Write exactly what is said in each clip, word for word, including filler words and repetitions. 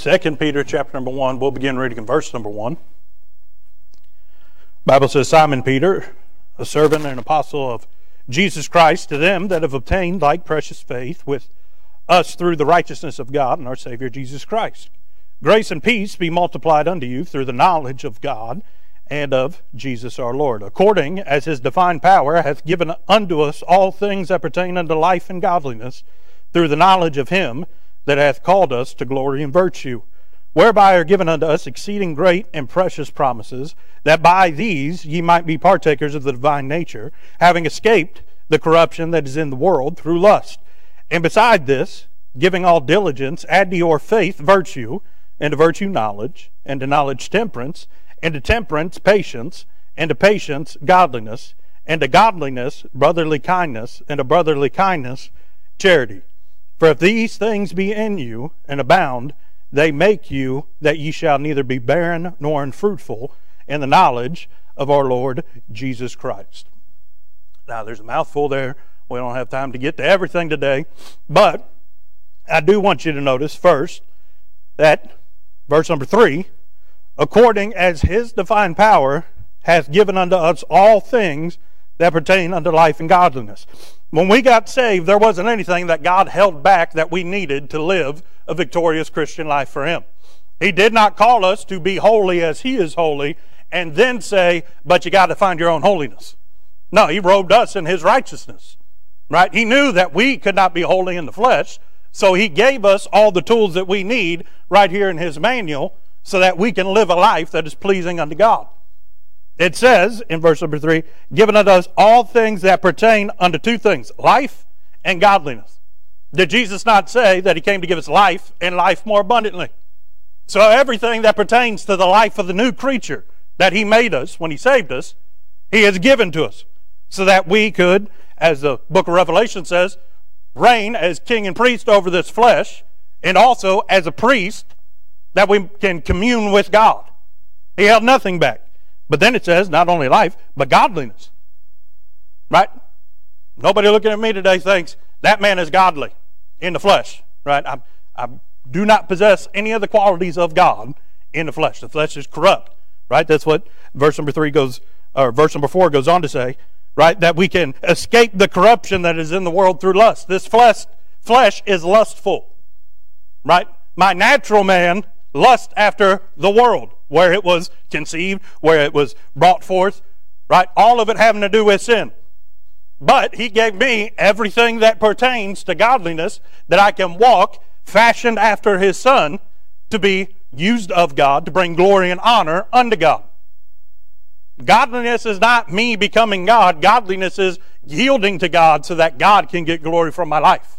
Second Peter chapter number one, we'll begin reading in verse number one. The Bible says, Simon Peter, a servant and apostle of Jesus Christ, to them that have obtained like precious faith with us through the righteousness of God and our Savior Jesus Christ. Grace and peace be multiplied unto you through the knowledge of God and of Jesus our Lord, according as his divine power hath given unto us all things that pertain unto life and godliness, through the knowledge of him that hath called us to glory and virtue, whereby are given unto us exceeding great and precious promises, that by these ye might be partakers of the divine nature, having escaped the corruption that is in the world through lust. And beside this, giving all diligence, add to your faith virtue, and to virtue knowledge, and to knowledge temperance, and to temperance patience, and to patience godliness, and to godliness brotherly kindness, and to brotherly kindness charity. For if these things be in you, and abound, they make you that ye shall neither be barren nor unfruitful in the knowledge of our Lord Jesus Christ. Now, there's a mouthful there. We don't have time to get to everything today. But I do want you to notice first that verse number three, according as his divine power hath given unto us all things that pertain unto life and godliness. When we got saved, there wasn't anything that God held back that we needed to live a victorious Christian life for him. He did not call us to be holy as he is holy and then say, but you got to find your own holiness. No, he robed us in his righteousness. Right? He knew that we could not be holy in the flesh, so he gave us all the tools that we need right here in his manual so that we can live a life that is pleasing unto God. It says in verse number three, given unto us all things that pertain unto two things, life and godliness. Did Jesus not say that he came to give us life and life more abundantly? So everything that pertains to the life of the new creature that he made us when he saved us, he has given to us so that we could, as the book of Revelation says, reign as king and priest over this flesh, and also as a priest that we can commune with God. He held nothing back. But then it says, not only life, but godliness. Right? Nobody looking at me today thinks, that man is godly in the flesh. Right? I, I do not possess any of the qualities of God in the flesh. The flesh is corrupt. Right? That's what verse number three goes, or verse number four goes on to say. Right? That we can escape the corruption that is in the world through lust. This flesh, flesh is lustful. Right? My natural man lusts after the world, where it was conceived, where it was brought forth, right? All of it having to do with sin. But he gave me everything that pertains to godliness, that I can walk fashioned after his Son, to be used of God, to bring glory and honor unto God. Godliness is not me becoming God. Godliness is yielding to God so that God can get glory from my life.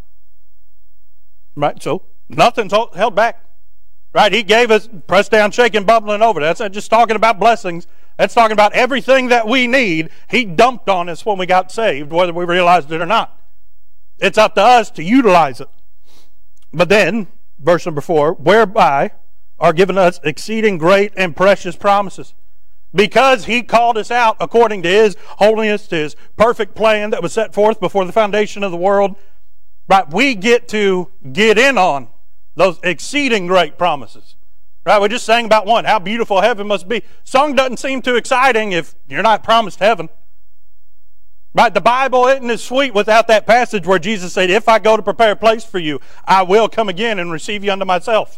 Right? So nothing's held back. Right? He gave us pressed down, shaken, bubbling over. That's not just talking about blessings. That's talking about everything that we need. He dumped on us when we got saved, whether we realized it or not. It's up to us to utilize it. But then, verse number four, whereby are given us exceeding great and precious promises. Because he called us out according to his holiness, to his perfect plan that was set forth before the foundation of the world. Right? We get to get in on those exceeding great promises. Right? We just sang about one, how beautiful heaven must be. Song doesn't seem too exciting if you're not promised heaven. Right? The Bible isn't as sweet without that passage where Jesus said, if I go to prepare a place for you, I will come again and receive you unto myself.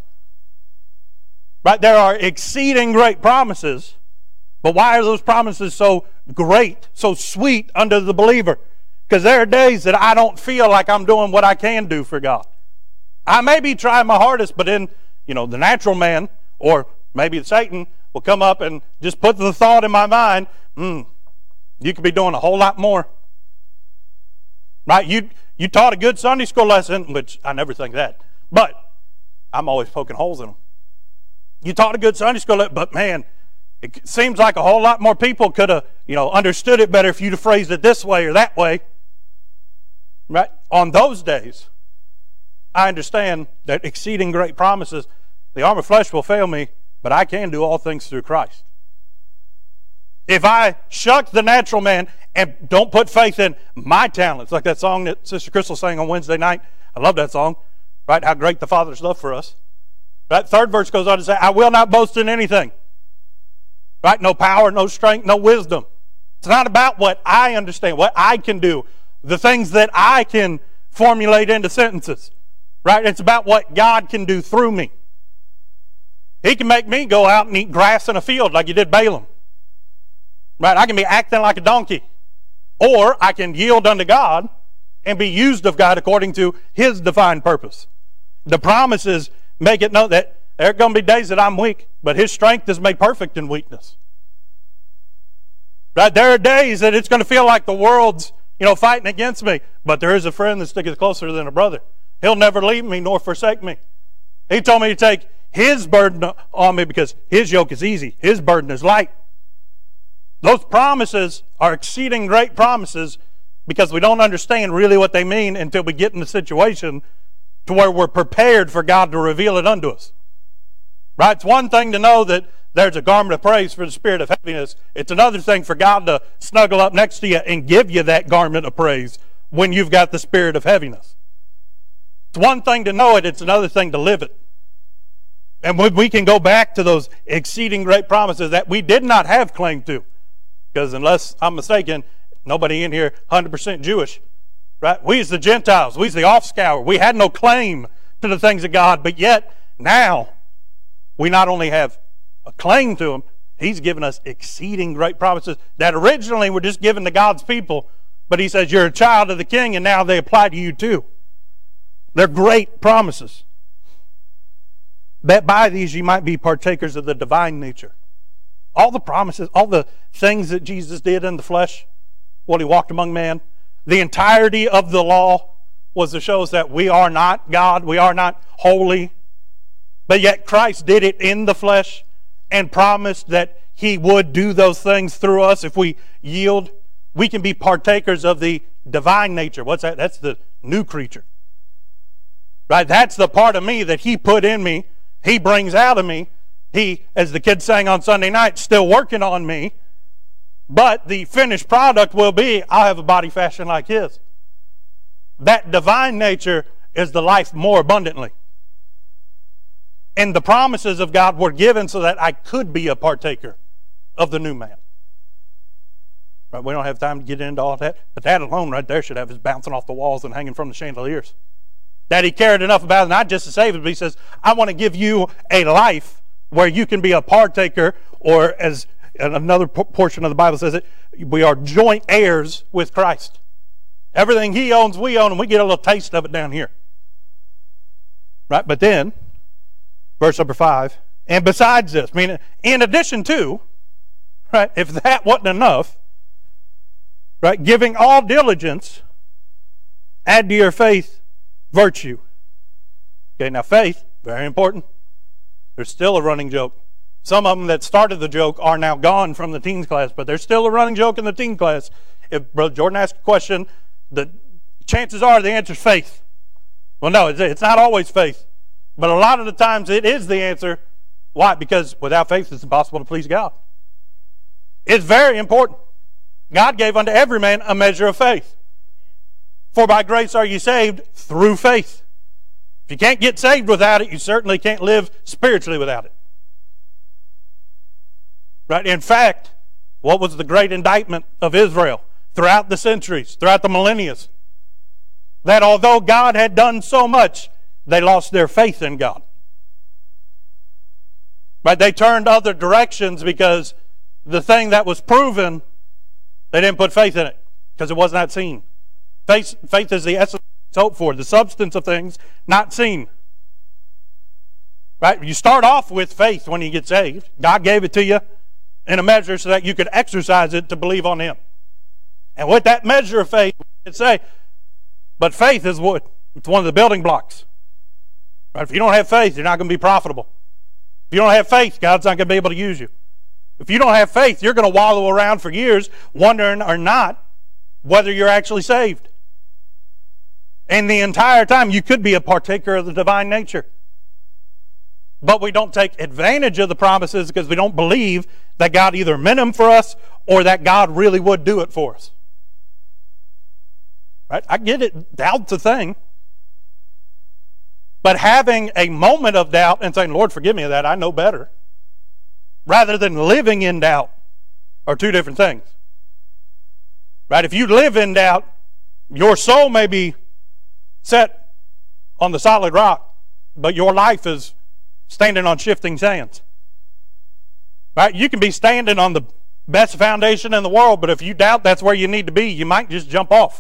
Right? There are exceeding great promises, but why are those promises so great, so sweet unto the believer? Because there are days that I don't feel like I'm doing what I can do for God. I may be trying my hardest, but then, you know, the natural man, or maybe Satan, will come up and just put the thought in my mind, hmm, you could be doing a whole lot more. Right? You, you taught a good Sunday school lesson, which I never think that, but I'm always poking holes in them. You taught a good Sunday school lesson, but man, it seems like a whole lot more people could have, you know, understood it better if you'd have phrased it this way or that way. Right? On those days, I understand that exceeding great promises, the arm of flesh will fail me, but I can do all things through Christ. If I shuck the natural man and don't put faith in my talents, like that song that Sister Crystal sang on Wednesday night, I love that song, right? How great the Father's love for us. Right? Third verse goes on to say, I will not boast in anything. Right? No power, no strength, no wisdom. It's not about what I understand, what I can do, the things that I can formulate into sentences. Right? It's about what God can do through me. He can make me go out and eat grass in a field like he did Balaam. Right? I can be acting like a donkey. Or I can yield unto God and be used of God according to his divine purpose. The promises make it known that there are going to be days that I'm weak, but his strength is made perfect in weakness. Right? There are days that it's going to feel like the world's, you know, fighting against me, but there is a friend that sticketh closer than a brother. He'll never leave me nor forsake me. He told me to take his burden on me because his yoke is easy, his burden is light. Those promises are exceeding great promises because we don't understand really what they mean until we get in the situation to where we're prepared for God to reveal it unto us. Right? It's one thing to know that there's a garment of praise for the spirit of heaviness. It's another thing for God to snuggle up next to you and give you that garment of praise when you've got the spirit of heaviness. It's one thing to know it. It's another thing to live it. And when we can go back to those exceeding great promises that we did not have claim to, because unless I'm mistaken, nobody in here one hundred percent Jewish. Right? We as the Gentiles, we as the offscour, we had no claim to the things of God, but yet now we not only have a claim to Him, He's given us exceeding great promises that originally were just given to God's people, but He says you're a child of the King and now they apply to you too. They're great promises. That by these you might be partakers of the divine nature. All the promises, all the things that Jesus did in the flesh while He walked among men, the entirety of the law was to show us that we are not God, we are not holy, but yet Christ did it in the flesh and promised that He would do those things through us if we yield. We can be partakers of the divine nature. What's that? That's the new creature. Right? That's the part of me that He put in me. He brings out of me. He, as the kids sang on Sunday night, still working on me. But the finished product will be, I'll have a body fashioned like His. That divine nature is the life more abundantly. And the promises of God were given so that I could be a partaker of the new man. Right? We don't have time to get into all that, but that alone right there should have us bouncing off the walls and hanging from the chandeliers. That He cared enough about it, not just to save us, but He says, I want to give you a life where you can be a partaker, or as another portion of the Bible says it, we are joint heirs with Christ. Everything He owns, we own, and we get a little taste of it down here. Right? But then, verse number five, and besides this, meaning in addition to, right, if that wasn't enough, right, giving all diligence, add to your faith virtue. Okay, now faith, very important. There's still a running joke. Some of them that started the joke are now gone from the teens class, but there's still a running joke in the teen class. If Brother Jordan asks a question, the chances are the answer is faith. Well, no, it's not always faith. But a lot of the times it is the answer. Why? Because without faith it's impossible to please God. It's very important. God gave unto every man a measure of faith. For by grace are you saved through faith. If you can't get saved without it, you certainly can't live spiritually without it. Right? In fact, what was the great indictment of Israel throughout the centuries, throughout the millennia? That although God had done so much, they lost their faith in God. Right? They turned other directions because the thing that was proven, they didn't put faith in it because it was not seen. Faith, faith is the essence of hope for, the substance of things not seen. Right? You start off with faith when you get saved. God gave it to you in a measure so that you could exercise it to believe on Him. And with that measure of faith, we can say, but faith is what? It's one of the building blocks. Right? If you don't have faith, you're not going to be profitable. If you don't have faith, God's not going to be able to use you. If you don't have faith, you're going to wallow around for years wondering or not whether you're actually saved. And the entire time you could be a partaker of the divine nature. But we don't take advantage of the promises because we don't believe that God either meant them for us or that God really would do it for us. Right? I get it. Doubt's a thing. But having a moment of doubt and saying, Lord, forgive me of that, I know better, rather than living in doubt, are two different things. Right? If you live in doubt, your soul may be set on the solid rock, but your life is standing on shifting sands. Right? You can be standing on the best foundation in the world, but if you doubt that's where you need to be, you might just jump off.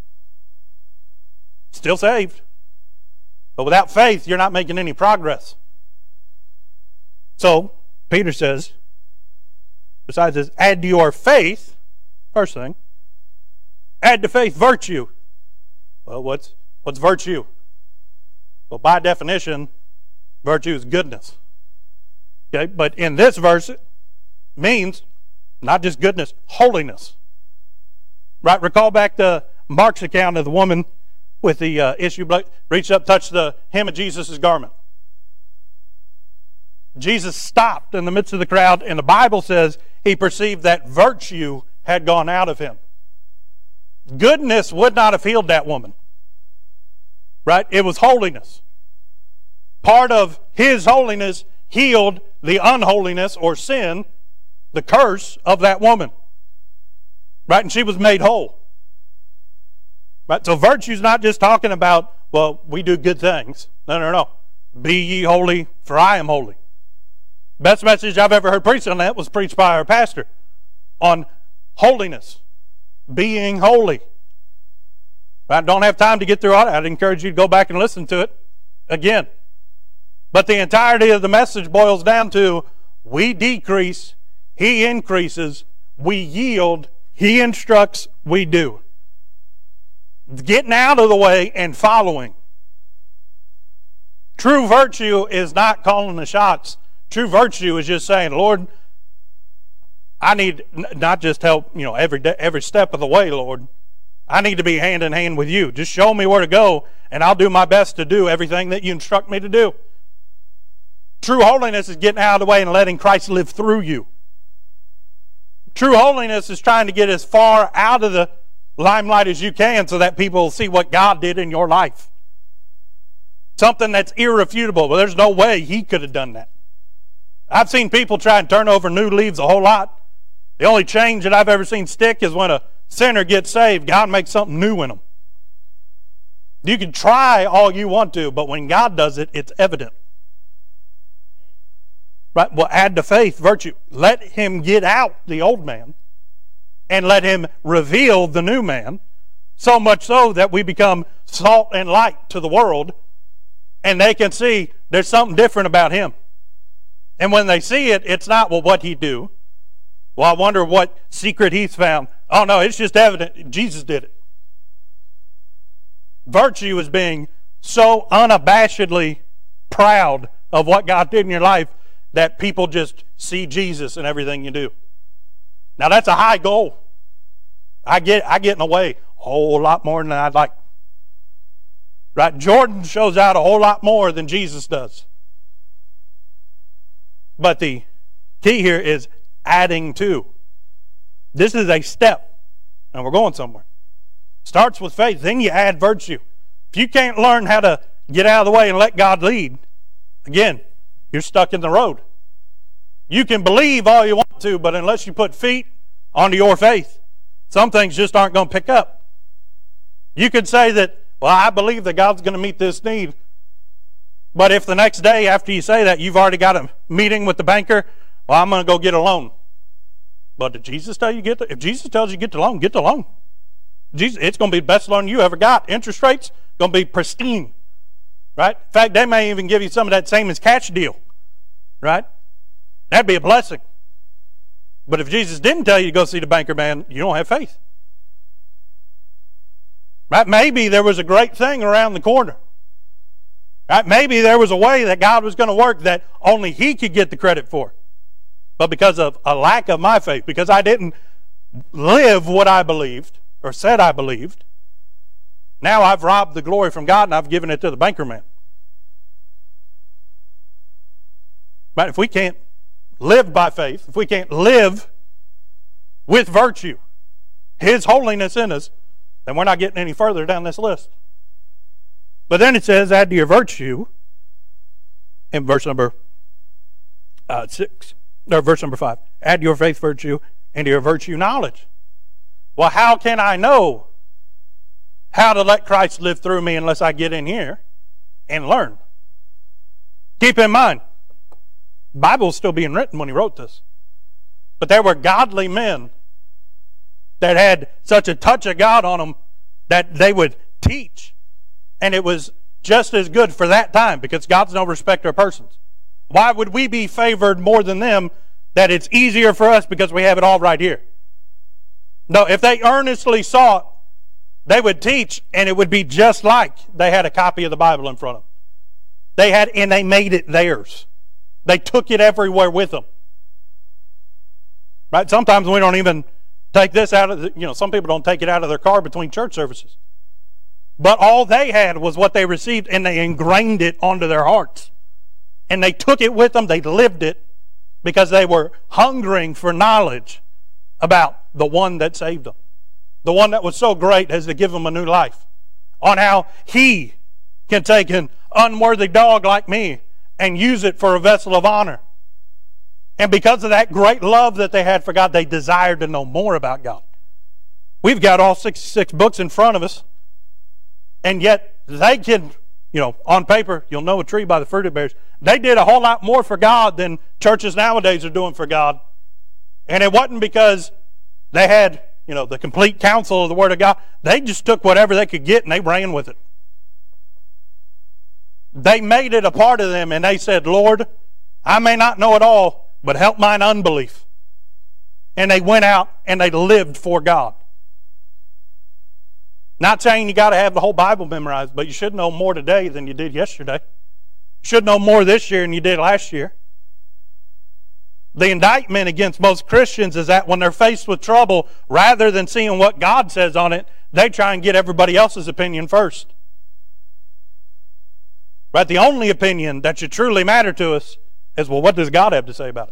Still saved. But without faith, you're not making any progress. So, Peter says, besides this, add to your faith, first thing, add to faith virtue. Well, what's, what's virtue? Well, by definition, virtue is goodness. Okay, but in this verse, it means not just goodness, holiness. Right? Recall back to Mark's account of the woman with the uh, issue, reached up, touched the hem of Jesus' garment. Jesus stopped in the midst of the crowd, and the Bible says he perceived that virtue had gone out of him. Goodness would not have healed that woman. Right? It was holiness. Part of his holiness healed the unholiness or sin, the curse of that woman. Right? And she was made whole. Right? So virtue's not just talking about, well, we do good things. No, no, no. Be ye holy, for I am holy. Best message I've ever heard preached on that was preached by our pastor on holiness, being holy. I don't have time to get through all that. I'd encourage you to go back and listen to it again. But the entirety of the message boils down to, we decrease, he increases, we yield, he instructs, we do. Getting out of the way and following. True virtue is not calling the shots. True virtue is just saying, Lord, I need not just help, you know, every day, every step of the way, Lord. I need to be hand in hand with you. Just show me where to go, and I'll do my best to do everything that you instruct me to do. True holiness is getting out of the way and letting Christ live through you. True holiness is trying to get as far out of the limelight as you can so that people will see what God did in your life. Something that's irrefutable. Well, there's no way he could have done that. I've seen people try and turn over new leaves a whole lot. The only change that I've ever seen stick is when a sinner gets saved, God makes something new in them. You can try all you want to, but when God does it, it's evident. Right? Well, add to faith virtue. Let him get out the old man and let him reveal the new man, so much so that we become salt and light to the world, and they can see there's something different about him. And when they see it, it's not, well, what'd he do? Well, I wonder what secret he's found. Oh, no, it's just evident Jesus did it. Virtue is being so unabashedly proud of what God did in your life that people just see Jesus in everything you do. Now, that's a high goal. I get I get in the way a whole lot more than I'd like. Right? Jordan shows out a whole lot more than Jesus does. But the key here is adding to. This is a step, and we're going somewhere. Starts with faith, then you add virtue. If you can't learn how to get out of the way and let God lead, again, you're stuck in the road. You can believe all you want to, but unless you put feet onto your faith, some things just aren't going to pick up. You could say that, well, I believe that God's going to meet this need. But if the next day after you say that, you've already got a meeting with the banker, well, I'm going to go get a loan. But did Jesus tell you get the, if Jesus tells you get the loan, get the loan. Jesus, it's going to be the best loan you ever got. Interest rates going to be pristine. Right? In fact, they may even give you some of that same as cash deal. Right? That'd be a blessing. But if Jesus didn't tell you to go see the banker, man, you don't have faith. Right? Maybe there was a great thing around the corner. Right? Maybe there was a way that God was going to work that only he could get the credit for. But because of a lack of my faith, because I didn't live what I believed, or said I believed, now I've robbed the glory from God and I've given it to the banker man. But if we can't live by faith, if we can't live with virtue, his holiness in us, then we're not getting any further down this list. But then it says, add to your virtue, in verse number uh, six, or verse number five, add your faith virtue, and to your virtue knowledge. Well, how can I know how to let Christ live through me unless I get in here and learn? Keep in mind, the Bible was still being written when he wrote this. But there were godly men that had such a touch of God on them that they would teach. And it was just as good for that time, because God's no respecter of persons. Why would we be favored more than them that it's easier for us because we have it all right here? No, if they earnestly sought, they would teach, and it would be just like they had a copy of the Bible in front of them. They had, and they made it theirs. They took it everywhere with them. Right? Sometimes we don't even take this out of the, you know, some people don't take it out of their car between church services. But all they had was what they received, and they ingrained it onto their hearts. And they took it with them, they lived it, because they were hungering for knowledge about the one that saved them. The one that was so great as to give them a new life. On how he can take an unworthy dog like me and use it for a vessel of honor. And because of that great love that they had for God, they desired to know more about God. We've got all sixty-six books in front of us, and yet they can, you know, on paper, you'll know a tree by the fruit it bears. They did a whole lot more for God than churches nowadays are doing for God. And it wasn't because they had, you know, the complete counsel of the Word of God. They just took whatever they could get and they ran with it. They made it a part of them, and they said, Lord, I may not know it all, but help mine unbelief. And they went out and they lived for God. Not saying you got to have the whole Bible memorized, but you should know more today than you did yesterday. You should know more this year than you did last year. The indictment against most Christians is that when they're faced with trouble, rather than seeing what God says on it, they try and get everybody else's opinion first. But the only opinion that should truly matter to us is, well, what does God have to say about it?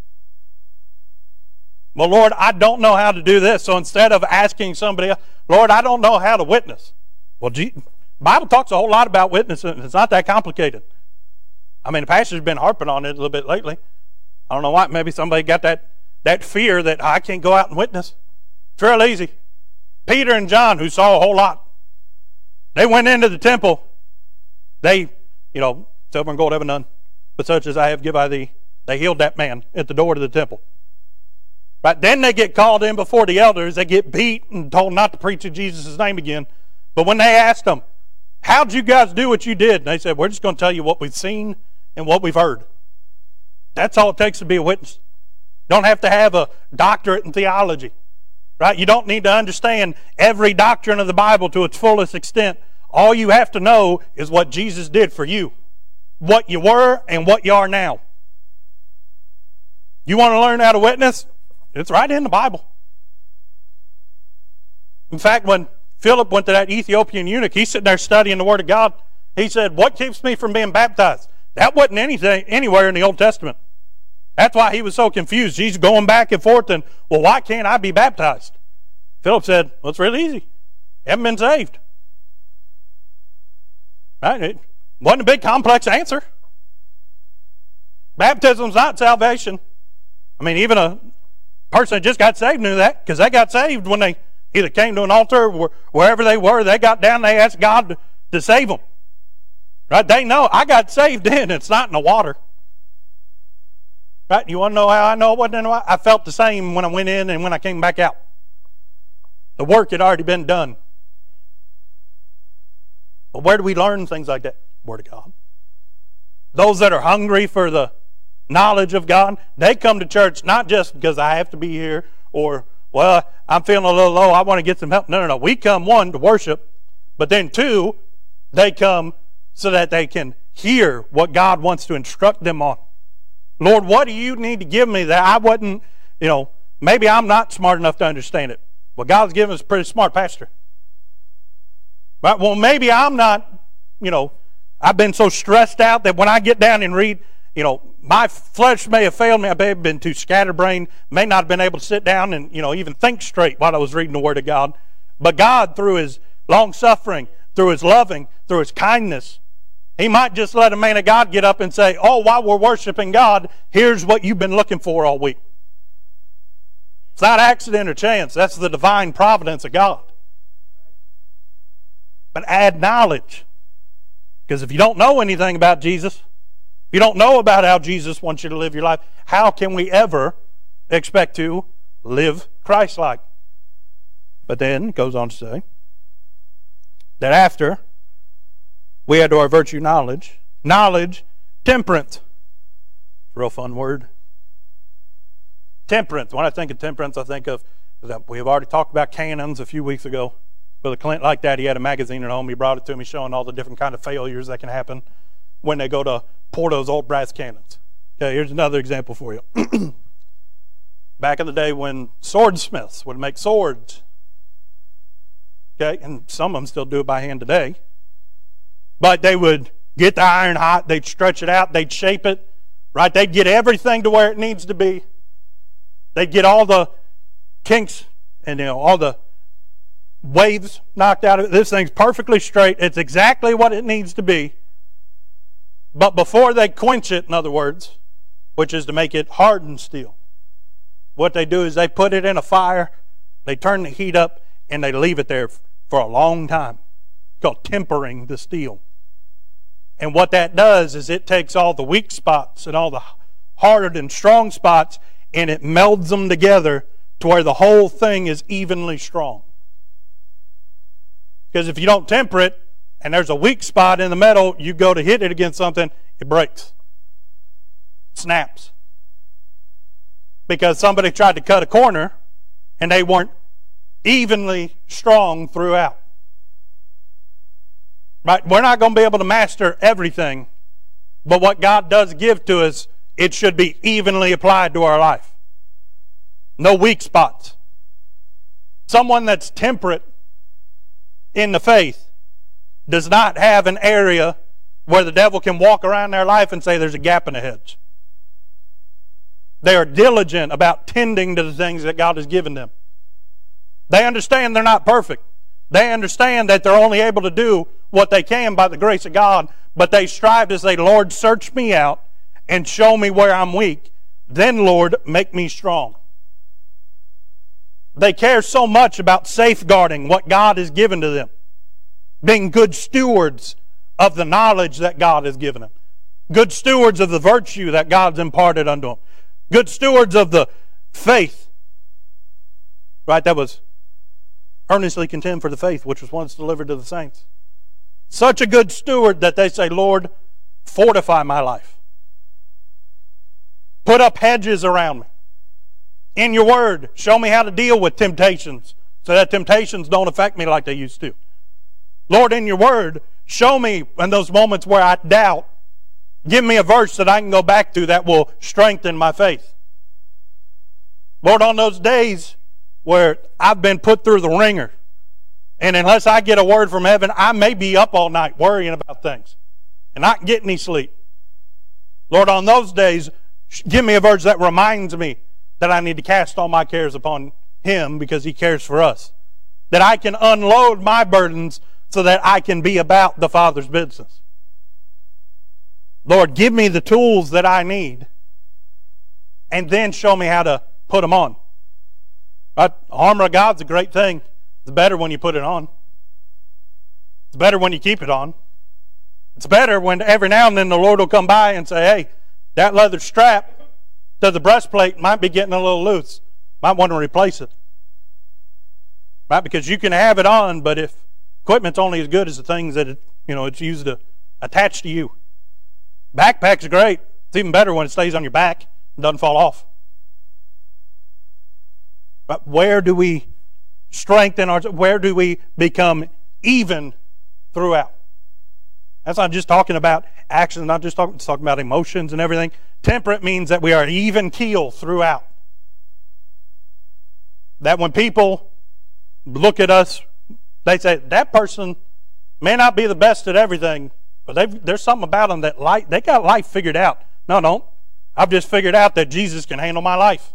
Well, Lord, I don't know how to do this. So instead of asking somebody else, Lord, I don't know how to witness. Well, the Bible talks a whole lot about witnessing. It's not that complicated. I mean, the pastor's been harping on it a little bit lately. I don't know why. Maybe somebody got that, that fear that I can't go out and witness. It's real easy. Peter and John, who saw a whole lot, they went into the temple. They, you know, silver and gold have I none, but such as I have give I thee. They healed that man at the door to the temple. Right? Then they get called in before the elders. They get beat and told not to preach in Jesus' name again. But when they asked them, how'd you guys do what you did? And they said, we're just going to tell you what we've seen and what we've heard. That's all it takes to be a witness. Don't have to have a doctorate in theology. Right? You don't need to understand every doctrine of the Bible to its fullest extent. All you have to know is what Jesus did for you. What you were and what you are now. You want to learn how to witness? It's right in the Bible. In fact, when Philip went to that Ethiopian eunuch, he's sitting there studying the Word of God. He said, what keeps me from being baptized? That wasn't anything anywhere in the Old Testament. That's why he was so confused. He's going back and forth and, well, why can't I be baptized? Philip said, well, it's really easy. You haven't been saved. Right? It wasn't a big complex answer. Baptism's not salvation. I mean, even a person that just got saved knew that, because they got saved when they either came to an altar or wherever they were. They got down, they asked God to, to save them. Right? They know, I got saved in, it's not in the water. Right? You want to know how I know it wasn't in the water? I felt the same when I went in and when I came back out. The work had already been done. But where do we learn things like that? Word of God. Those that are hungry for the knowledge of God, they come to church not just because I have to be here or, well, I'm feeling a little low, I want to get some help. No, no, no. We come, one, to worship, but then two, they come so that they can hear what God wants to instruct them on. Lord, what do you need to give me that I wasn't, you know, maybe I'm not smart enough to understand it. Well, God's given us a pretty smart pastor. But, well, maybe I'm not, you know, I've been so stressed out that when I get down and read, you know, my flesh may have failed me. I may have been too scatterbrained, may not have been able to sit down and, you know, even think straight while I was reading the Word of God. But God, through His long suffering, through His loving, through His kindness. He might just let a man of God get up and say, oh, while we're worshiping God, here's what you've been looking for all week. It's not accident or chance. That's the divine providence of God. But add knowledge. Because if you don't know anything about Jesus, if you don't know about how Jesus wants you to live your life, how can we ever expect to live Christ-like? But then it goes on to say that after we add to our virtue knowledge, knowledge, temperance. Real fun word. Temperance. When I think of temperance, I think of that we have already talked about cannons a few weeks ago. Brother Clint, like that, he had a magazine at home. He brought it to me showing all the different kind of failures that can happen when they go to pour those old brass cannons. Okay, here's another example for you. Back in the day when swordsmiths would make swords, okay, and some of them still do it by hand today, but they would get the iron hot, they'd stretch it out, they'd shape it, right? They'd get everything to where it needs to be. They'd get all the kinks and, you know, all the waves knocked out of it. This thing's perfectly straight. It's exactly what it needs to be. But before they quench it, in other words, which is to make it hardened steel, what they do is they put it in a fire, they turn the heat up, and they leave it there for a long time. It's called tempering the steel. And what that does is it takes all the weak spots and all the hard and strong spots, and it melds them together to where the whole thing is evenly strong. Because if you don't temper it, and there's a weak spot in the metal, you go to hit it against something, it breaks. It snaps. Because somebody tried to cut a corner, and they weren't evenly strong throughout. Right? We're not going to be able to master everything, but what God does give to us, it should be evenly applied to our life. No weak spots. Someone that's temperate in the faith does not have an area where the devil can walk around their life and say there's a gap in the hedge. They are diligent about tending to the things that God has given them. They understand they're not perfect. They understand that they're only able to do what they can by the grace of God, but they strive to say, Lord, search me out and show me where I'm weak. Then, Lord, make me strong. They care so much about safeguarding what God has given to them, being good stewards of the knowledge that God has given them, good stewards of the virtue that God's imparted unto them, good stewards of the faith. Right, that was earnestly contend for the faith which was once delivered to the saints. Such a good steward that they say, Lord, fortify my life. Put up hedges around me. In your word, show me how to deal with temptations so that temptations don't affect me like they used to. Lord, in your word, show me in those moments where I doubt, give me a verse that I can go back to that will strengthen my faith. Lord, on those days where I've been put through the ringer, and unless I get a word from heaven, I may be up all night worrying about things and not get any sleep. Lord, on those days, give me a verse that reminds me that I need to cast all my cares upon Him because He cares for us. That I can unload my burdens so that I can be about the Father's business. Lord, give me the tools that I need and then show me how to put them on. Right? The armor of God's a great thing. It's better when you put it on. It's better when you keep it on. It's better when every now and then the Lord will come by and say, hey, that leather strap to the breastplate might be getting a little loose. Might want to replace it. Right? Because you can have it on, but if equipment's only as good as the things that it, you know, it's used to attach to you. Backpack's great. It's even better when it stays on your back and doesn't fall off. But where do we strengthen our, where do we become even throughout? That's not just talking about actions, not just talking, it's talking about emotions and everything. Temperate means that we are even keel throughout. That when people look at us, they say, that person may not be the best at everything, but there's something about them that life, they got life figured out. No, no. I've just figured out that Jesus can handle my life.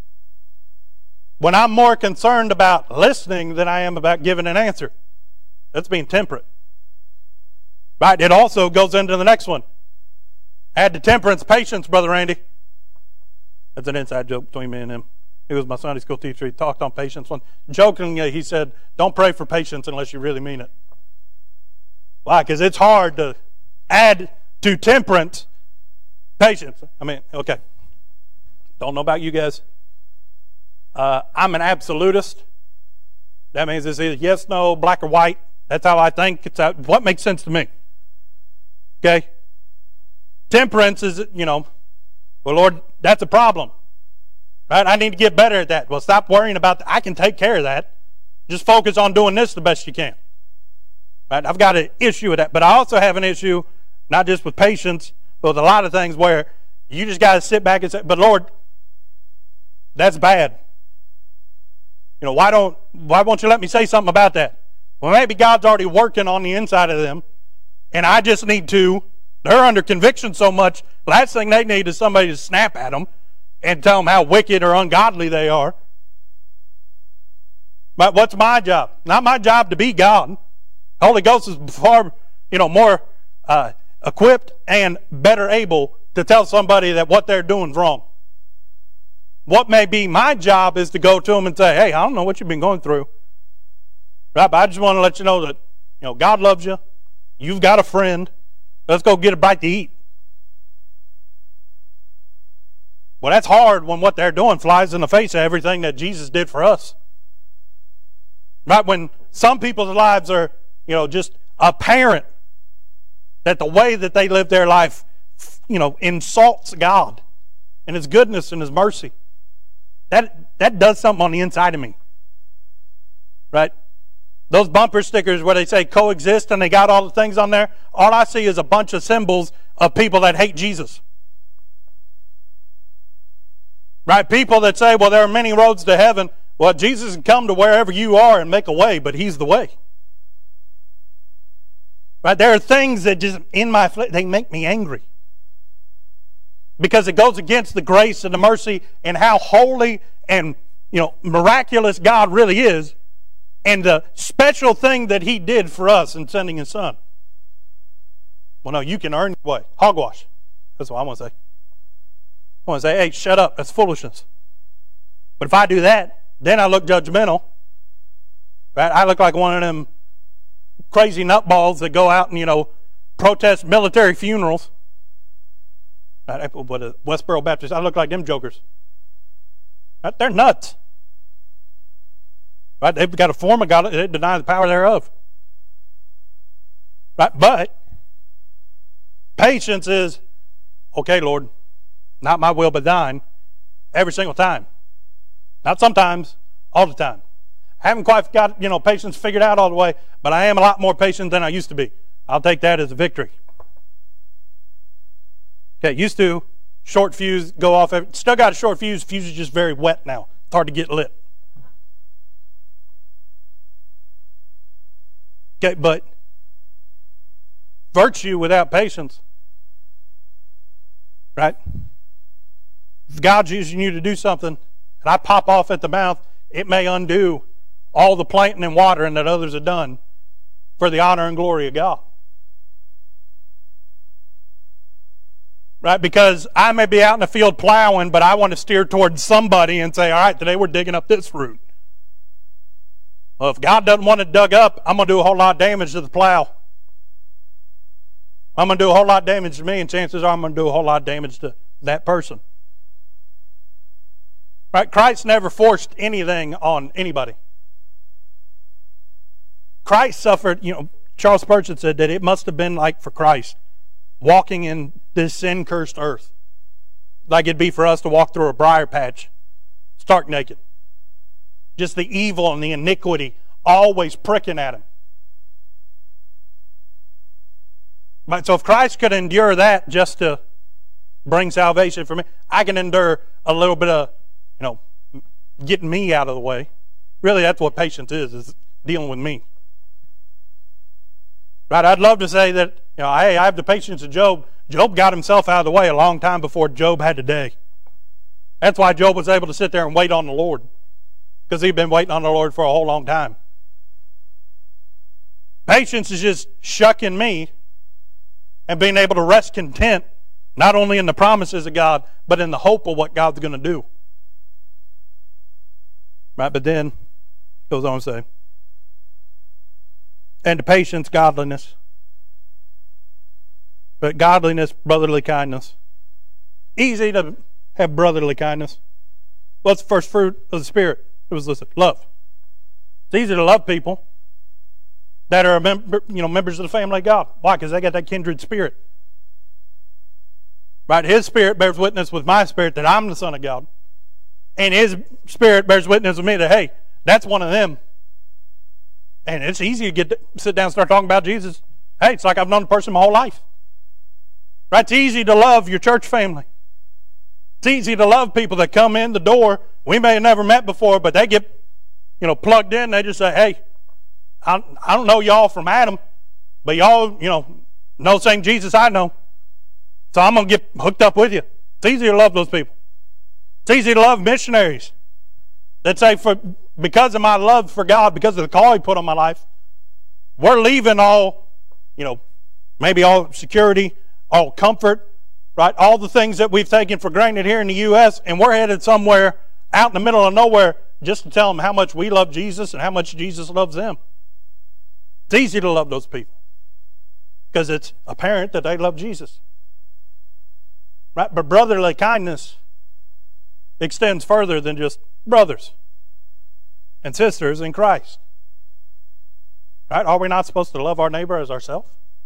When I'm more concerned about listening than I am about giving an answer. That's being temperate. Right? It also goes into the next one. Add to temperance, patience, Brother Randy. That's an inside joke between me and him. He was my Sunday school teacher. He talked on patience. One jokingly, he said, "Don't pray for patience unless you really mean it." Why? Because it's hard to add to temperance patience. I mean, okay. Don't know about you guys. Uh, I'm an absolutist. That means it's either yes, no, black or white. That's how I think. It's how, what makes sense to me. Okay? Temperance is, you know, well, Lord, that's a problem. Right? I need to get better at that. Well, stop worrying about that. I can take care of that. Just focus on doing this the best you can. Right? I've got an issue with that. But I also have an issue, not just with patience, but with a lot of things where you just got to sit back and say, but Lord, that's bad. You know, why don't why won't you let me say something about that? Well, maybe God's already working on the inside of them, and I just need to. They're under conviction so much. Last thing they need is somebody to snap at them and tell them how wicked or ungodly they are. But what's my job? Not my job to be God. The Holy Ghost is far, you know, more uh, equipped and better able to tell somebody that what they're doing is wrong. What may be my job is to go to them and say, "Hey, I don't know what you've been going through. Right, but I just want to let you know that, you know, God loves you. You've got a friend. Let's go get a bite to eat." Well, that's hard when what they're doing flies in the face of everything that Jesus did for us. Right, when some people's lives are, you know, just apparent that the way that they live their life, you know, insults God and His goodness and His mercy. That, that does something on the inside of me. Right? Those bumper stickers where they say coexist and they got all the things on there, all I see is a bunch of symbols of people that hate Jesus. Right? People that say, well, there are many roads to heaven. Well, Jesus can come to wherever you are and make a way, but He's the way. Right? There are things that just in my flesh, they make me angry. Because it goes against the grace and the mercy and how holy and, you know, miraculous God really is, and the special thing that He did for us in sending His Son. Well, no, you can earn your way. Hogwash. That's what I want to say. I want to say, hey, shut up. That's foolishness. But if I do that, then I look judgmental. Right? I look like one of them crazy nutballs that go out and, you know, protest military funerals. Right? What a Westboro Baptist. I look like them jokers. Right? They're nuts. Right? They've got a form of God. They deny the power thereof. Right? But patience is, okay, Lord, not my will but thine, every single time. Not sometimes, all the time. I haven't quite got, you know, patience figured out all the way, but I am a lot more patient than I used to be. I'll take that as a victory. Okay, used to, short fuse, go off. Every, still got a short fuse. Fuse is just very wet now. It's hard to get lit. Okay, but virtue without patience, right? If God's using you to do something and I pop off at the mouth, it may undo all the planting and watering that others have done for the honor and glory of God. Right? Because I may be out in the field plowing, but I want to steer towards somebody and say, all right, today we're digging up this fruit. Well, if God doesn't want it dug up, I'm going to do a whole lot of damage to the plow. I'm going to do a whole lot of damage to me, and chances are I'm going to do a whole lot of damage to that person. Right? Christ never forced anything on anybody. Christ suffered, you know, Charles Spurgeon said that it must have been like for Christ walking in this sin-cursed earth, like it'd be for us to walk through a briar patch, stark naked. Just the evil and the iniquity always pricking at Him. But so if Christ could endure that just to bring salvation for me, I can endure a little bit of, you know, getting me out of the way. Really, that's what patience is, is dealing with me. Right? I'd love to say that, you know, hey, I have the patience of Job. Job got himself out of the way a long time before Job had today. That's why Job was able to sit there and wait on the Lord. Because he'd been waiting on the Lord for a whole long time. Patience is just shucking me and being able to rest content, not only in the promises of God, but in the hope of what God's going to do. Right? But then, goes on to say, and to patience, godliness. But godliness, brotherly kindness. Easy to have brotherly kindness. What's the first fruit of the Spirit? It was, listen, love. It's easy to love people that are member, you know, members of the family of God. Why? Because they got that kindred spirit. Right? His Spirit bears witness with my spirit that I'm the Son of God. And His Spirit bears witness with me that, hey, that's one of them. And it's easy to get to sit down and start talking about Jesus. Hey, it's like I've known the person my whole life. Right? It's easy to love your church family. It's easy to love people that come in the door. We may have never met before, but they get, you know, plugged in. They just say, hey, I, I don't know y'all from Adam, but y'all, you know, know the same Jesus I know. So I'm going to get hooked up with you. It's easy to love those people. It's easy to love missionaries that say, for because of my love for God, because of the call He put on my life, we're leaving all, you know, maybe all security, all comfort, right? All the things that we've taken for granted here in the U S, and we're headed somewhere out in the middle of nowhere just to tell them how much we love Jesus and how much Jesus loves them. It's easy to love those people because it's apparent that they love Jesus. Right? But brotherly kindness extends further than just brothers and sisters in Christ. Right? Are we not supposed to love our neighbor as ourselves?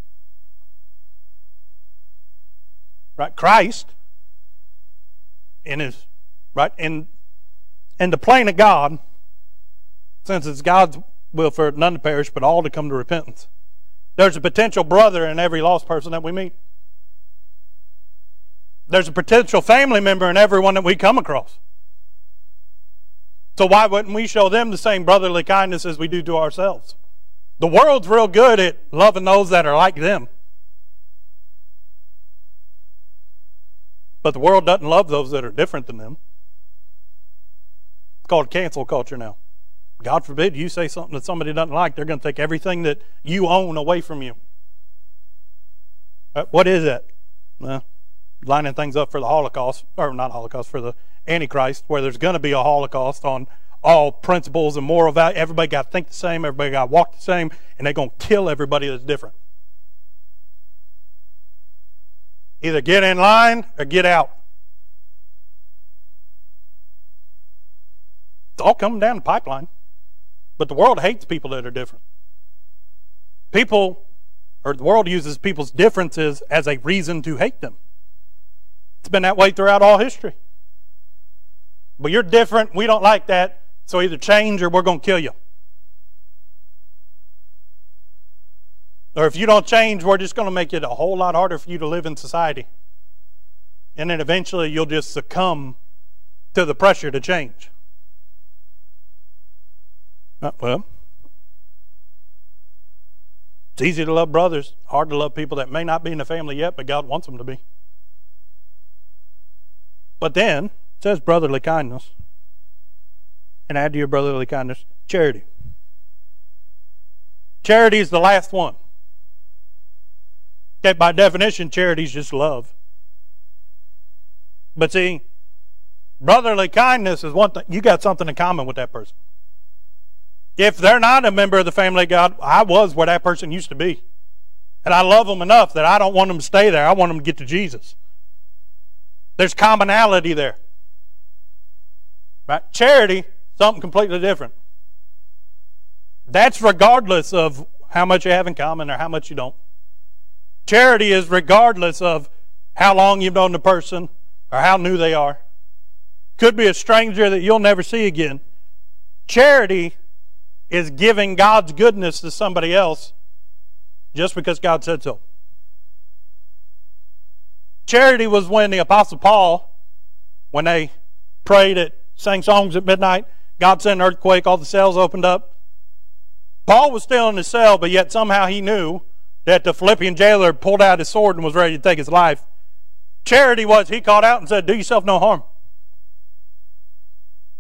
Right? Christ, in his right in in the plan of God, since it's God's will for none to perish, but all to come to repentance. There's a potential brother in every lost person that we meet. There's a potential family member in everyone that we come across. So why wouldn't we show them the same brotherly kindness as we do to ourselves? The world's real good at loving those that are like them. But the world doesn't love those that are different than them. It's called cancel culture now. God forbid you say something that somebody doesn't like, they're going to take everything that you own away from you. What is that? Well, lining things up for the Holocaust, or not Holocaust, for the Antichrist, where there's going to be a Holocaust on all principles and moral value. Everybody got to think the same, everybody got to walk the same, and they're going to kill everybody that's different. Either get in line or get out. It's all coming down the pipeline. But the world hates people that are different. People, or the world uses people's differences as a reason to hate them. It's been that way throughout all history. But you're different, we don't like that, so either change or we're going to kill you. Or if you don't change, we're just going to make it a whole lot harder for you to live in society. And then eventually you'll just succumb to the pressure to change. Uh, well, it's easy to love brothers, hard to love people that may not be in the family yet, but God wants them to be. But then, it says brotherly kindness. And add to your brotherly kindness, charity. Charity is the last one. Okay, by definition, charity is just love. But see, brotherly kindness is one thing. You got something in common with that person. If they're not a member of the family of God, I was where that person used to be. And I love them enough that I don't want them to stay there. I want them to get to Jesus. There's commonality there. Right? Charity, something completely different. That's regardless of how much you have in common or how much you don't. Charity is regardless of how long you've known the person or how new they are. Could be a stranger that you'll never see again. Charity is giving God's goodness to somebody else just because God said so. Charity was when the Apostle Paul, when they prayed, at, sang songs at midnight, God sent an earthquake, all the cells opened up. Paul was still in his cell, but yet somehow he knew that the Philippian jailer pulled out his sword and was ready to take his life. Charity was he called out and said, "Do yourself no harm."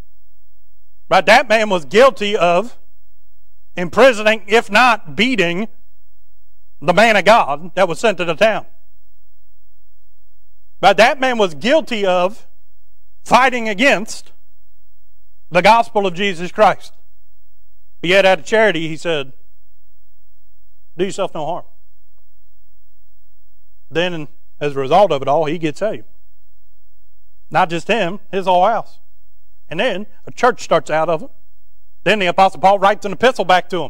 Right? That man was guilty of imprisoning, if not beating, the man of God that was sent to the town. But that man was guilty of fighting against the gospel of Jesus Christ. But yet out of charity, he said, do yourself no harm. Then, as a result of it all, he gets saved. Not just him, his whole house. And then a church starts out of it. Then the Apostle Paul writes an epistle back to him.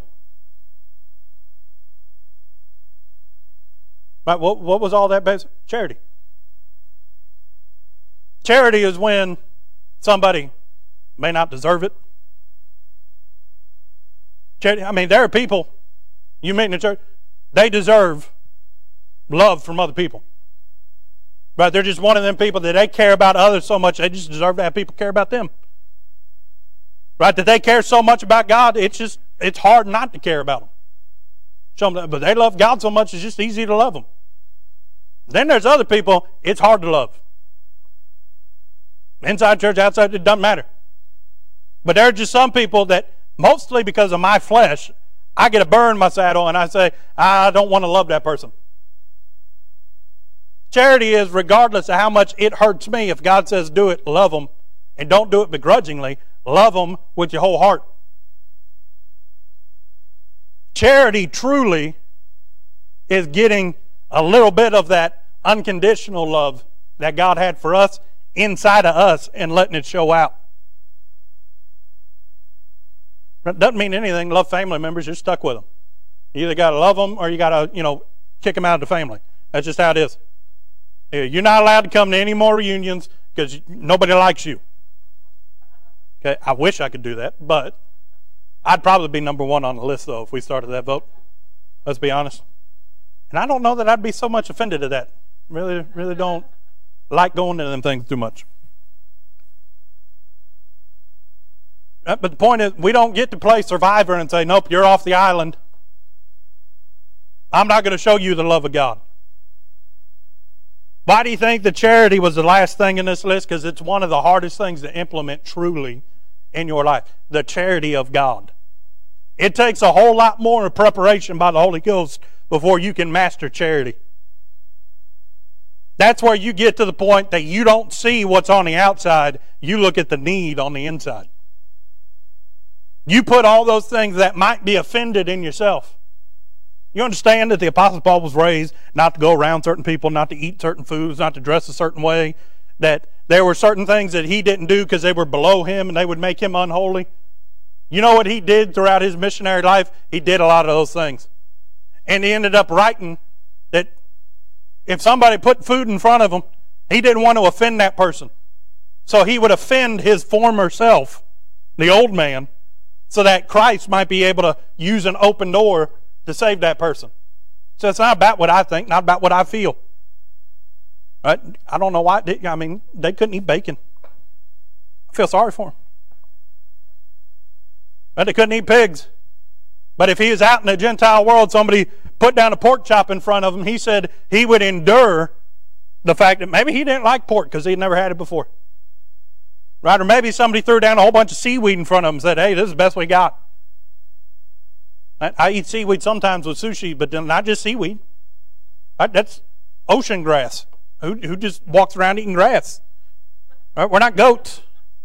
Right, what, what was all that based? Charity. Charity is when somebody may not deserve it. Charity, I mean, there are people you meet in the church, they deserve love from other people. But they're just one of them people that they care about others so much, they just deserve to have people care about them. Right? That they care so much about God, it's just, it's hard not to care about them. Show them, but they love God so much, it's just easy to love them. Then there's other people, it's hard to love. Inside church, outside, it doesn't matter. But there are just some people that, mostly because of my flesh, I get a burr in my saddle and I say, I don't want to love that person. Charity is regardless of how much it hurts me. If God says do it, love them. And don't do it begrudgingly. Love them with your whole heart. Charity truly is getting a little bit of that unconditional love that God had for us inside of us and letting it show out. It doesn't mean anything. Love family members, you're stuck with them. You either got to love them or you got to, you know, kick them out of the family. That's just how it is. You're not allowed to come to any more reunions because nobody likes you. Okay, I wish I could do that, but I'd probably be number one on the list, though, if we started that vote. Let's be honest. And I don't know that I'd be so much offended at that. Really, really don't like going to them things too much. But the point is, we don't get to play survivor and say, nope, you're off the island. I'm not going to show you the love of God. Why do you think the charity was the last thing in this list? Because it's one of the hardest things to implement truly in your life. The charity of God. It takes a whole lot more preparation by the Holy Ghost before you can master charity. That's where you get to the point that you don't see what's on the outside. You look at the need on the inside. You put all those things that might be offended in yourself. You understand that the Apostle Paul was raised not to go around certain people, not to eat certain foods, not to dress a certain way, that there were certain things that he didn't do because they were below him and they would make him unholy. You know what he did throughout his missionary life? He did a lot of those things. And he ended up writing that if somebody put food in front of him, he didn't want to offend that person. So he would offend his former self, the old man, so that Christ might be able to use an open door to save that person. So it's not about what I think, not about what I feel. Right? I don't know why. They, I mean, they couldn't eat bacon. I feel sorry for them. But they couldn't eat pigs. But if he was out in the Gentile world, somebody put down a pork chop in front of him, he said he would endure the fact that maybe he didn't like pork because he'd never had it before. Right? Or maybe somebody threw down a whole bunch of seaweed in front of him and said, hey, this is the best we got. I eat seaweed sometimes with sushi, but not just seaweed. That's ocean grass. Who, who just walks around eating grass? Right? We're not goats.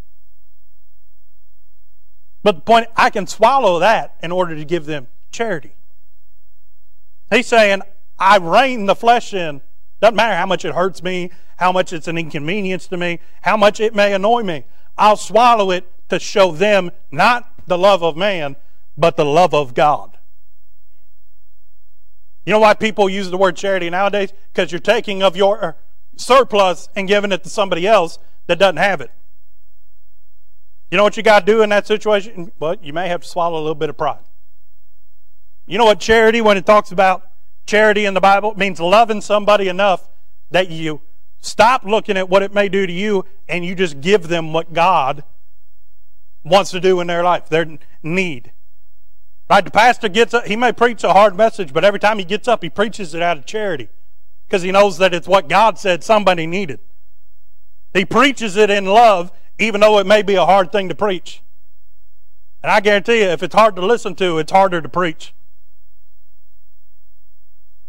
But the point, I can swallow that in order to give them charity. He's saying, I rein the flesh in. Doesn't matter how much it hurts me, how much it's an inconvenience to me, how much it may annoy me. I'll swallow it to show them not the love of man, but the love of God. You know why people use the word charity nowadays? Because you're taking of your surplus and giving it to somebody else that doesn't have it. You know what you got to do in that situation? Well, you may have to swallow a little bit of pride. You know what charity, when it talks about charity in the Bible, it means loving somebody enough that you stop looking at what it may do to you and you just give them what God wants to do in their life, their need. Right? The pastor gets up, he may preach a hard message, but every time he gets up, he preaches it out of charity because he knows that it's what God said somebody needed. He preaches it in love, even though it may be a hard thing to preach. And I guarantee you, if it's hard to listen to, it's harder to preach.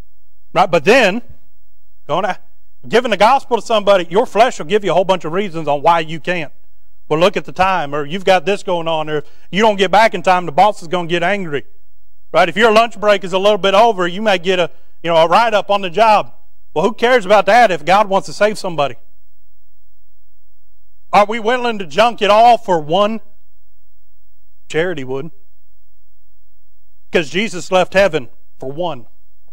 Right? But then, going to, giving the gospel to somebody, your flesh will give you a whole bunch of reasons on why you can't. Well, look at the time, or you've got this going on, or if you don't get back in time, the boss is going to get angry. Right? If your lunch break is a little bit over, you may get a, you know, a write-up on the job. Well, who cares about that if God wants to save somebody? Are we willing to junk it all for one? Charity would. Because Jesus left heaven for one.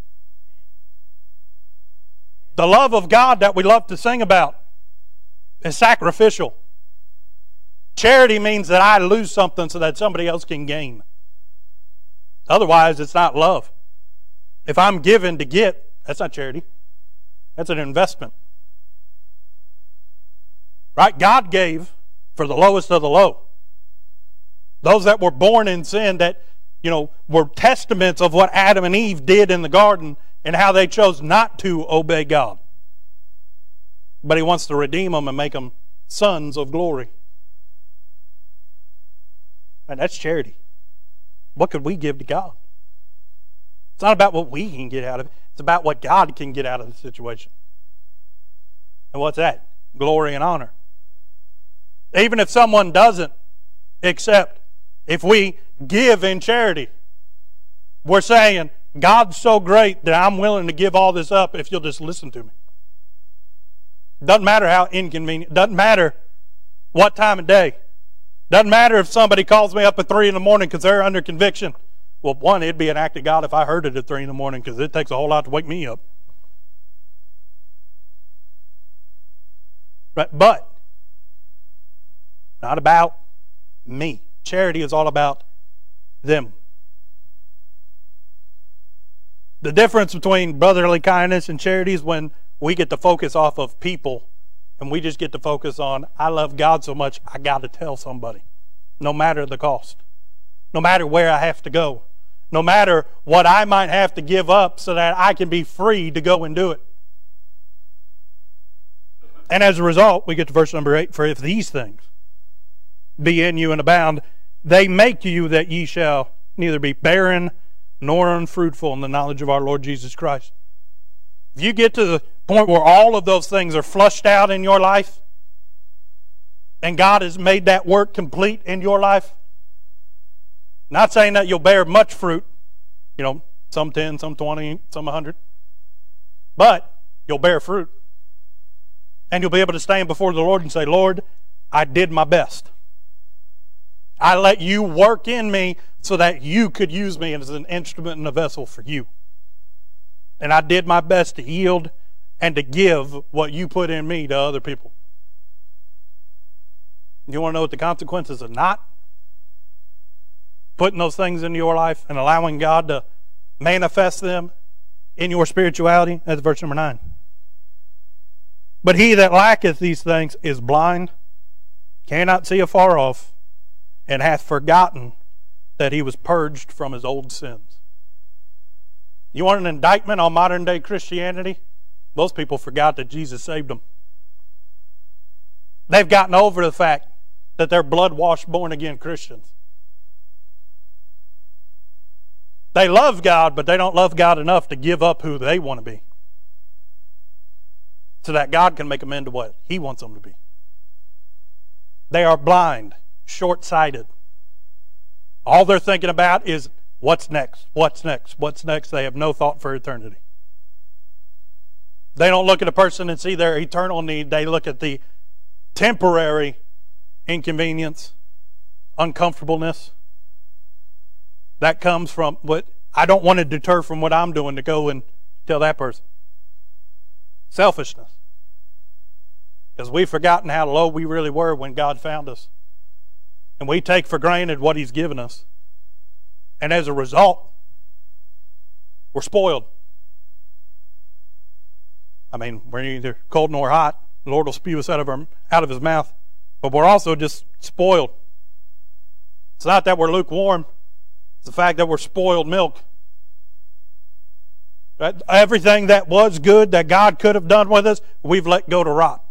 The love of God that we love to sing about is sacrificial. Charity means that I lose something so that somebody else can gain. Otherwise, it's not love. If I'm given to get, that's not charity. That's an investment. Right? God gave for the lowest of the low. Those that were born in sin, that, you know, were testaments of what Adam and Eve did in the garden and how they chose not to obey God. But He wants to redeem them and make them sons of glory. And that's charity. What could we give to God? It's not about what we can get out of it. It's about what God can get out of the situation. And what's that? Glory and honor. Even if someone doesn't accept, if we give in charity, we're saying, God's so great that I'm willing to give all this up if you'll just listen to me. Doesn't matter how inconvenient. Doesn't matter what time of day. Doesn't matter if somebody calls me up at three in the morning because they're under conviction. Well, one, it'd be an act of God if I heard it at three in the morning because it takes a whole lot to wake me up. But, but not about me. Charity is all about them. The difference between brotherly kindness and charity is when we get to focus off of people and we just get to focus on, I love God so much, I got to tell somebody. No matter the cost. No matter where I have to go. No matter what I might have to give up so that I can be free to go and do it. And as a result, we get to verse number eight. For if these things be in you and abound, they make you that ye shall neither be barren nor unfruitful in the knowledge of our Lord Jesus Christ. If you get to the point where all of those things are flushed out in your life, and God has made that work complete in your life, not saying that you'll bear much fruit, you know, some ten, some twenty, some a hundred, but you'll bear fruit. And you'll be able to stand before the Lord and say, Lord, I did my best. I let you work in me so that you could use me as an instrument and a vessel for you. And I did my best to yield and to give what you put in me to other people. You want to know what the consequences of not putting those things into your life and allowing God to manifest them in your spirituality? That's verse number nine. But he that lacketh these things is blind, cannot see afar off, and hath forgotten that he was purged from his old sins. You want an indictment on modern day Christianity? Most people forgot that Jesus saved them. They've gotten over the fact that they're blood-washed, born-again Christians. They love God, but they don't love God enough to give up who they want to be, so that God can make them into what He wants them to be. They are blind, short-sighted. All they're thinking about is what's next, what's next, what's next. They have no thought for eternity. They don't look at a person and see their eternal need. They look at the temporary inconvenience, uncomfortableness that comes from what I don't want to deter from what I'm doing to go and tell that person. Selfishness. Because we've forgotten how low we really were when God found us. And we take for granted what He's given us. And as a result, we're spoiled. I mean, we're neither cold nor hot. The Lord will spew us out of, our, out of His mouth. But we're also just spoiled. It's not that we're lukewarm. It's the fact that we're spoiled milk. Right? Everything that was good that God could have done with us, we've let go to rot.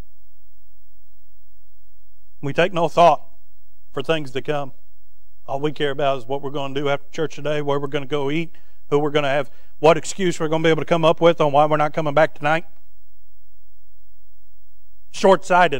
We take no thought for things to come. All we care about is what we're going to do after church today, where we're going to go eat, who we're going to have, what excuse we're going to be able to come up with on why we're not coming back tonight. Short-sighted.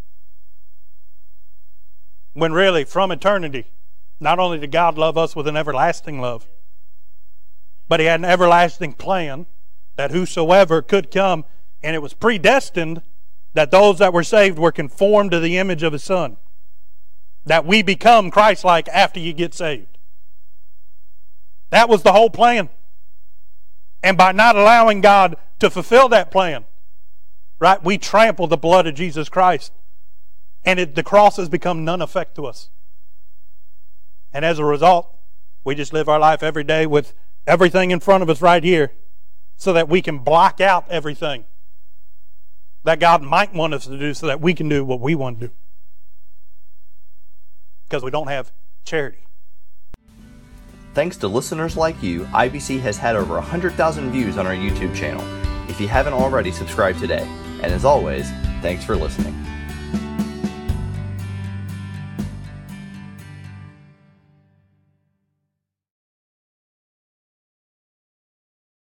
When really, from eternity, not only did God love us with an everlasting love, but He had an everlasting plan that whosoever could come, and it was predestined that those that were saved were conformed to the image of His Son. That we become Christ-like after you get saved. That was the whole plan. And by not allowing God to fulfill that plan, right, we trample the blood of Jesus Christ. And it, the cross has become none effect to us. And as a result, we just live our life every day with everything in front of us right here so that we can block out everything that God might want us to do so that we can do what we want to do. Because we don't have charity. Thanks to listeners like you, I B C has had over one hundred thousand views on our YouTube channel. If you haven't already, subscribe today. And as always, thanks for listening.